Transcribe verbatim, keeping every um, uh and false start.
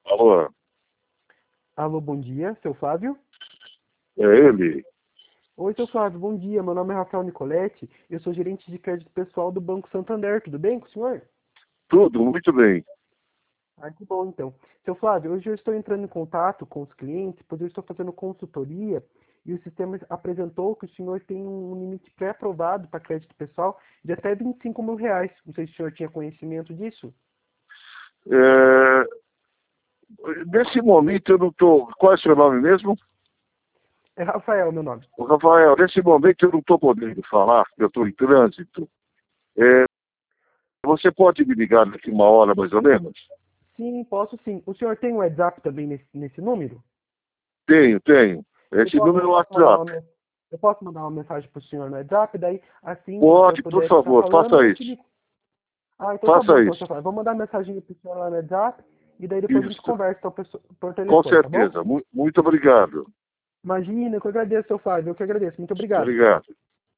Alô, Alô, bom dia, seu Flávio? é ele? Oi, seu Flávio, bom dia. Meu nome é Rafael Nicoletti, eu sou gerente de crédito pessoal do Banco Santander. Tudo bem com o senhor? Tudo muito bem. Ah, que bom, então. Seu Flávio, hoje eu estou entrando em contato com os clientes, pois eu estou fazendo consultoria e o sistema apresentou que o senhor tem um limite pré-aprovado para crédito pessoal de até vinte e cinco mil reais. Não sei se o senhor tinha conhecimento disso. É, nesse momento eu não estou. Qual é o seu nome mesmo? É Rafael, meu nome. Ô, Rafael, nesse momento eu não estou podendo falar, eu estou em trânsito. É, você pode me ligar daqui uma hora mais ou menos? Sim, posso sim. O senhor tem um WhatsApp também nesse, nesse número? Tenho, tenho. Eu Esse posso, número eu é o posso mandar WhatsApp. uma, men- eu posso mandar uma mensagem pro senhor no WhatsApp, daí assim que o senhor Pode, por puder estar favor, falando, faça eu te isso. ligo. Ah, então tá bom, Faça então, isso. senhor Flávio. Vou mandar uma mensagem pro senhor lá no WhatsApp e daí depois a gente Isso. conversa então, pesso- por Com telefone, tá bom? certeza. Mu- muito obrigado. Imagina, eu que agradeço, seu Flávio, eu que agradeço. Muito obrigado. Obrigado.